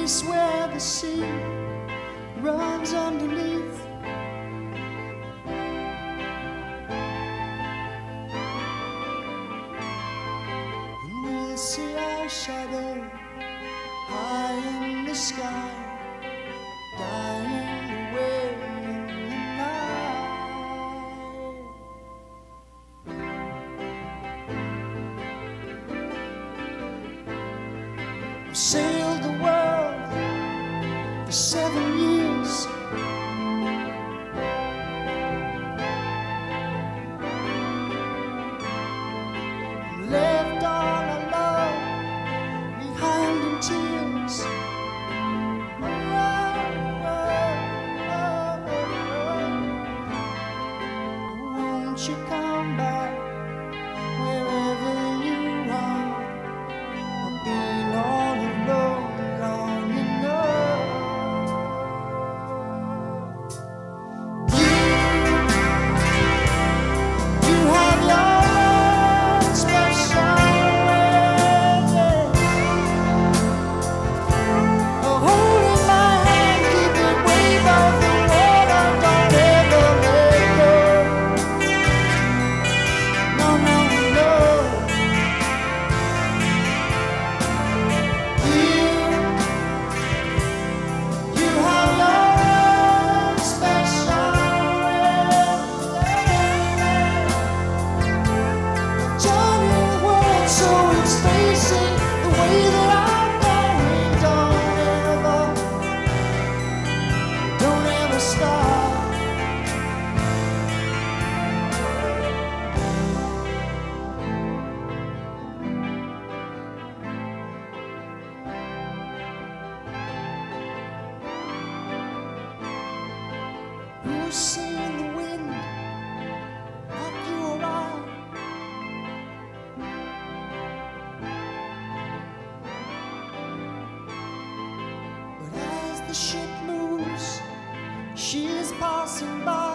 place where the sea runs underneath. And we'll see our shadow high in the sky, dying away in the night. I've sailed the world for 7 years. Left all our love behind in tears. Won't you come back wherever you are? I've been all alone long enough. You have your own special way of holding my hand, keeping wave off the water, don't ever let go. No, no, no. You have your own special way of turning the world so it's facing the way that I'm going. Don't ever stop. Who's seen the wind knock you around? But as the ship moves, she is passing by.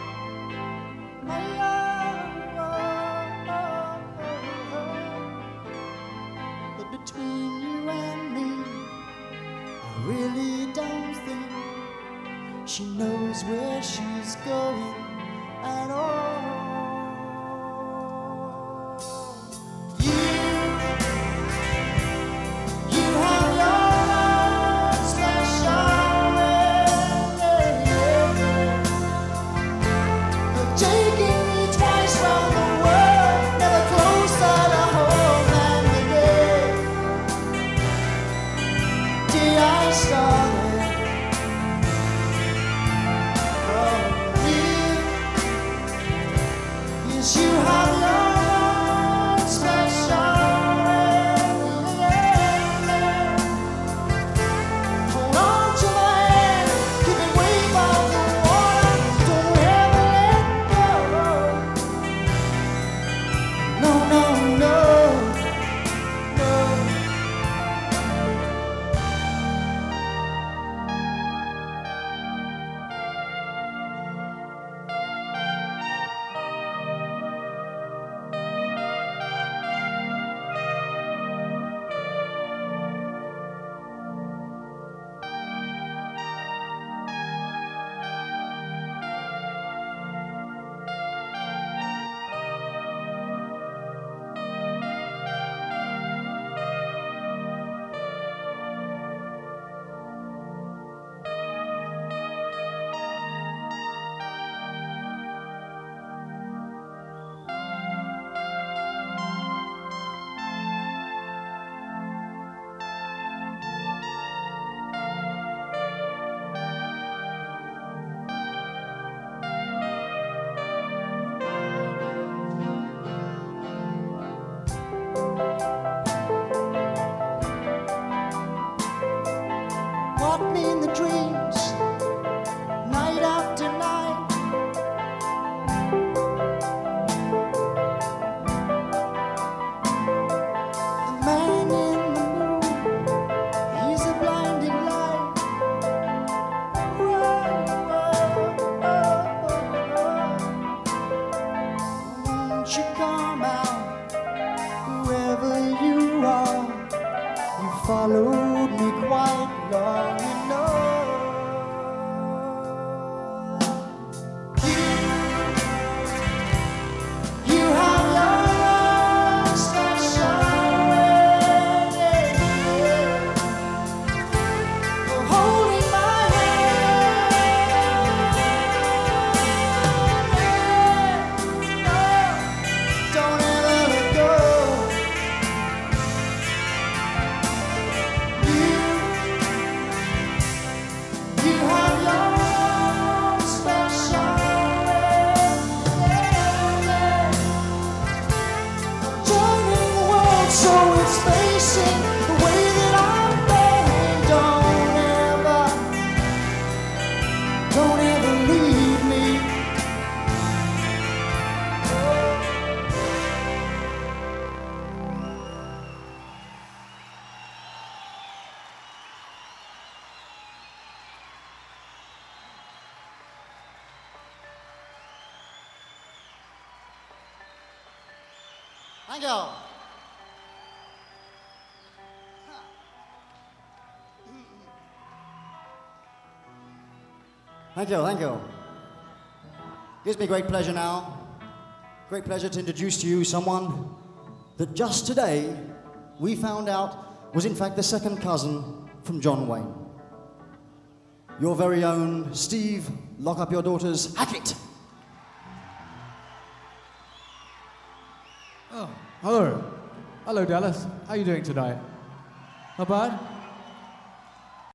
But between you and me, I really don't think she knows where she's going at all. You have your own special way of taking me twice round the world, never closer to home than the day I started. Yes, you have your own special way. Hold on to my hand, keep it wave off the water, don't ever let go. No, no, no, no. Walk me in the dreams, night after night. The man in the moon, he's a blinding light. Whoa, whoa, whoa, whoa. Won't you come out, whoever you are? You followed me quite long you know. You have your own special way for holding my hand. No, don't ever let go. You have your own special way. Joining the world so it's facing the way that I'm going. Don't ever leave me. Thank you. Thank you. Gives me great pleasure now. Great pleasure to introduce to you someone that just today we found out was in fact the second cousin from John Wayne. Your very own Steve Lock Up Your Daughters Hackett. Oh, hello. Hello, Dallas. How are you doing tonight? Not bad?